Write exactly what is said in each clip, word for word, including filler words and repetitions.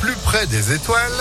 plus près des étoiles.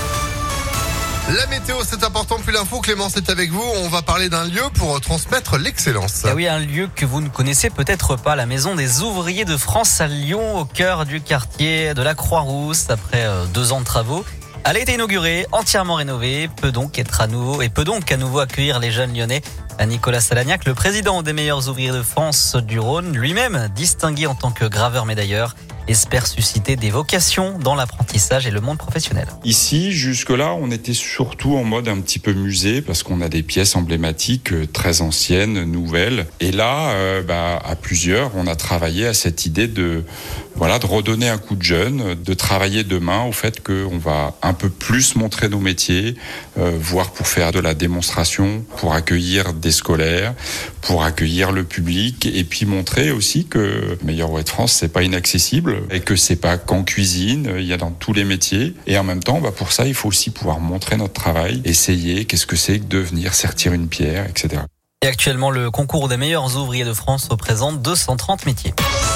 La météo, c'est important. Plus l'info, Clémence est avec vous. On va parler d'un lieu pour transmettre l'excellence. Ah oui, un lieu que vous ne connaissez peut-être pas, la Maison des Ouvriers de France à Lyon, au cœur du quartier de la Croix-Rousse. Après deux ans de travaux, elle a été inaugurée, entièrement rénovée, peut donc être à nouveau et peut donc à nouveau accueillir les jeunes lyonnais. Nicolas Salagnac, le président des meilleurs ouvriers de France du Rhône, lui-même distingué en tant que graveur médailleur, espère susciter des vocations dans l'apprentissage et le monde professionnel. Ici, jusque-là, on était surtout en mode un petit peu musée parce qu'on a des pièces emblématiques très anciennes, nouvelles. Et là, euh, bah, à plusieurs, on a travaillé à cette idée de, voilà, de redonner un coup de jeune, de travailler demain au fait qu'on va un peu plus montrer nos métiers, euh, voire pour faire de la démonstration, pour accueillir des scolaires, pour accueillir le public et puis montrer aussi que Meilleur Ouvrier de France, c'est pas inaccessible. Et que c'est pas qu'en cuisine, il y a dans tous les métiers. Et en même temps, bah pour ça, il faut aussi pouvoir montrer notre travail, essayer qu'est-ce que c'est que de venir sertir une pierre, et cetera. Et actuellement, le concours des meilleurs ouvriers de France représente deux cent trente métiers.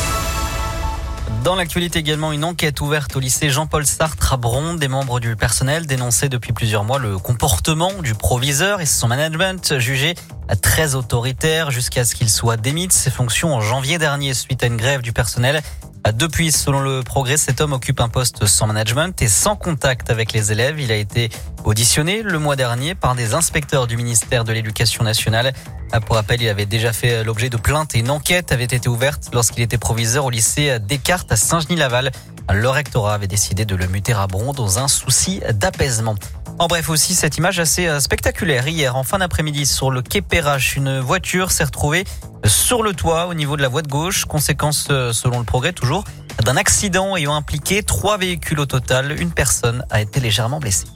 Dans l'actualité également, une enquête ouverte au lycée Jean-Paul Sartre à Bron. Des membres du personnel dénonçaient depuis plusieurs mois le comportement du proviseur et son management jugé très autoritaire jusqu'à ce qu'il soit démis de ses fonctions en janvier dernier suite à une grève du personnel. Depuis, selon le Progrès, cet homme occupe un poste sans management et sans contact avec les élèves. Il a été auditionné le mois dernier par des inspecteurs du ministère de l'Éducation nationale. Pour rappel, il avait déjà fait l'objet de plaintes et une enquête avait été ouverte lorsqu'il était proviseur au lycée Descartes à Saint-Genis-Laval. Le rectorat avait décidé de le muter à Bron dans un souci d'apaisement. En bref, aussi cette image assez spectaculaire. Hier, en fin d'après-midi, sur le quai Perrache, une voiture s'est retrouvée sur le toit au niveau de la voie de gauche. Conséquence, selon le Progrès, toujours, d'un accident ayant impliqué trois véhicules au total. Une personne a été légèrement blessée.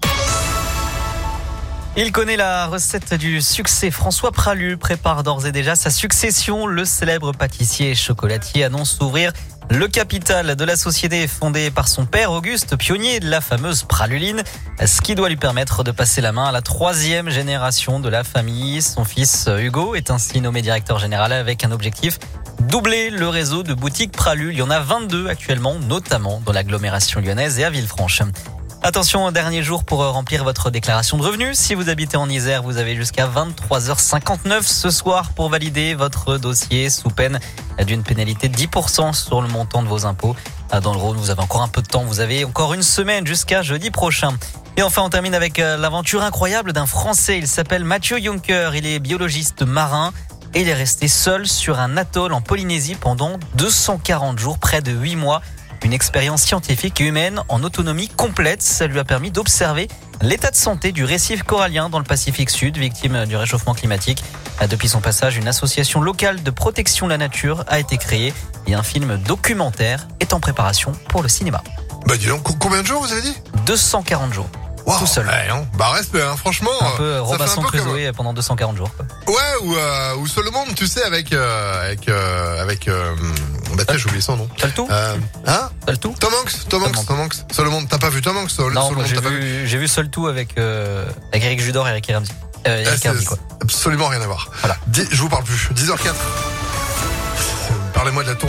Il connaît la recette du succès. François Pralu prépare d'ores et déjà sa succession. Le célèbre pâtissier et chocolatier annonce ouvrir le capital de la société fondée par son père Auguste, pionnier de la fameuse praluline, ce qui doit lui permettre de passer la main à la troisième génération de la famille. Son fils Hugo est ainsi nommé directeur général avec un objectif: doubler le réseau de boutiques Pralu. Il y en a vingt-deux actuellement, notamment dans l'agglomération lyonnaise et à Villefranche. Attention, dernier jour pour remplir votre déclaration de revenus. Si vous habitez en Isère, vous avez jusqu'à vingt-trois heures cinquante-neuf ce soir pour valider votre dossier sous peine d'une pénalité de dix pour cent sur le montant de vos impôts. Dans le Rhône, vous avez encore un peu de temps. Vous avez encore une semaine jusqu'à jeudi prochain. Et enfin, on termine avec l'aventure incroyable d'un Français. Il s'appelle Mathieu Juncker. Il est biologiste marin et il est resté seul sur un atoll en Polynésie pendant deux cent quarante jours, près de huit mois. Une expérience scientifique et humaine en autonomie complète. Ça lui a permis d'observer l'état de santé du récif corallien dans le Pacifique Sud, victime du réchauffement climatique. Depuis son passage, une association locale de protection de la nature a été créée et un film documentaire est en préparation pour le cinéma. Bah dis donc, combien de jours vous avez dit ? deux cent quarante jours. Wow, tout seul. Ouais, hein. Bah respect, hein, franchement. Un peu ça Robinson fait un peu Crusoe comme... pendant deux cent quarante jours. Quoi. Ouais, ou euh, ou Seul le monde, tu sais, avec euh, avec euh, avec. Euh, bah t'as, j'ai oublié son nom. T'as le tout euh, Hein T'as le tout Tom Hanks, Tom Hanks, Tom Hanks. Seul le monde, t'as pas vu Tom Hanks Seul, Non, Seul moi, le j'ai, monde, t'as vu, pas vu j'ai vu Seul tout avec euh, avec Eric Judor et Eric Ramsey. Euh, Eric ah, Ramsey, quoi. Absolument rien à voir. Voilà. dix, je vous parle plus. dix heures zéro quatre. Parlez-moi de la tour.